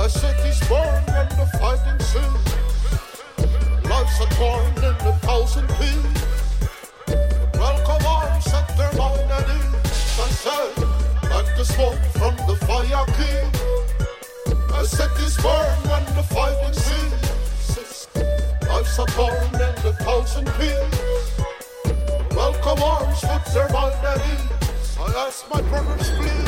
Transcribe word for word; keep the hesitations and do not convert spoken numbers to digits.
A city's born when the fighting cease. Life's a torn in a thousand pieces. Welcome on, set their mind at ease. I say, like the smoke from the fire key. A city's born when the fighting cease. Life's a torn in a thousand pieces. Welcome on, set their mind at ease. I ask my brothers, please.